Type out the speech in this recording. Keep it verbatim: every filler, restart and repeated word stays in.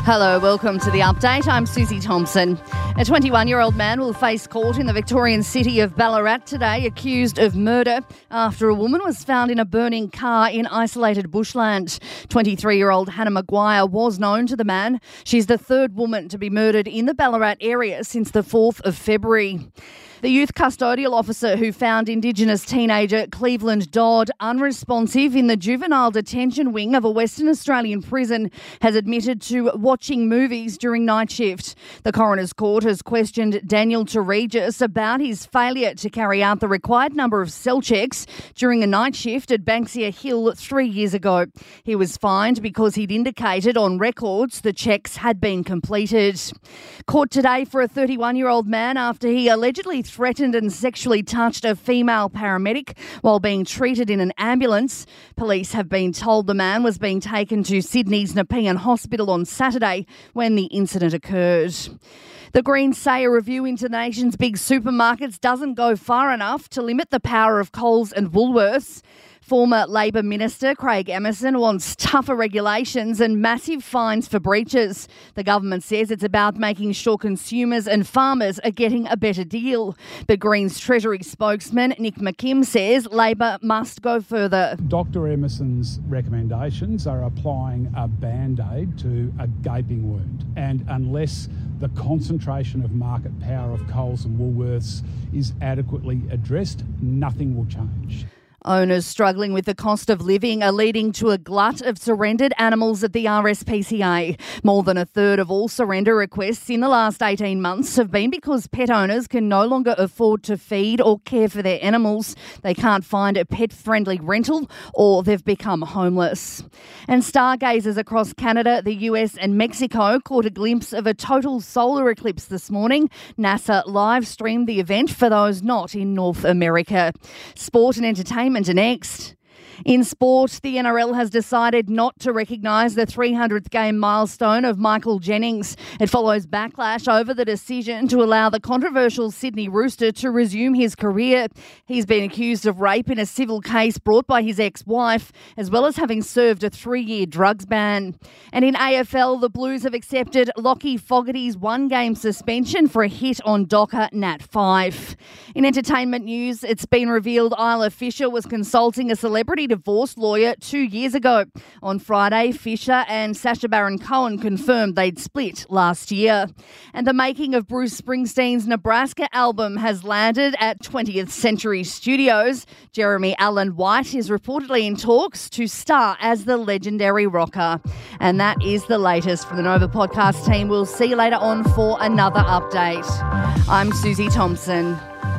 Hello, welcome to the update. I'm Susie Thompson. A twenty-one-year-old man will face court in the Victorian city of Ballarat today, accused of murder after a woman was found in a burning car in isolated bushland. twenty-three-year-old Hannah Maguire was known to the man. She's the third woman to be murdered in the Ballarat area since the fourth of February. The youth custodial officer who found Indigenous teenager Cleveland Dodd unresponsive in the juvenile detention wing of a Western Australian prison has admitted to watching movies during night shift. The coroner's court has questioned Daniel Teregis about his failure to carry out the required number of cell checks during a night shift at Banksia Hill three years ago. He was fined because he'd indicated on records the checks had been completed. Court today for a thirty-one-year-old man after he allegedly threatened and sexually touched a female paramedic while being treated in an ambulance. Police have been told the man was being taken to Sydney's Nepean Hospital on Saturday when the incident occurred. The Greens say a review into the nation's big supermarkets doesn't go far enough to limit the power of Coles and Woolworths. Former Labor Minister Craig Emerson wants tougher regulations and massive fines for breaches. The government says it's about making sure consumers and farmers are getting a better deal. But Greens Treasury spokesman Nick McKim says Labor must go further. Doctor Emerson's recommendations are applying a band-aid to a gaping wound. And unless the concentration of market power of Coles and Woolworths is adequately addressed, nothing will change. Owners struggling with the cost of living are leading to a glut of surrendered animals at the R S P C A. More than a third of all surrender requests in the last eighteen months have been because pet owners can no longer afford to feed or care for their animals. They can't find a pet-friendly rental or they've become homeless. And stargazers across Canada, the U S and Mexico caught a glimpse of a total solar eclipse this morning. NASA live streamed the event for those not in North America. Sport and entertainment are next. In sport, the N R L has decided not to recognise the three hundredth game milestone of Michael Jennings. It follows backlash over the decision to allow the controversial Sydney Rooster to resume his career. He's been accused of rape in a civil case brought by his ex-wife, as well as having served a three-year drugs ban. And in A F L, the Blues have accepted Lockie Fogarty's one-game suspension for a hit on Docker Nat five. In entertainment news, it's been revealed Isla Fisher was consulting a celebrity divorce lawyer two years ago. On Friday, Fisher and Sacha Baron Cohen confirmed they'd split last year. And the making of Bruce Springsteen's Nebraska album has landed at twentieth Century Studios. Jeremy Allen White is reportedly in talks to star as the legendary rocker. And that is the latest from the Nova podcast team. We'll see you later on for another update. I'm Susie Thompson.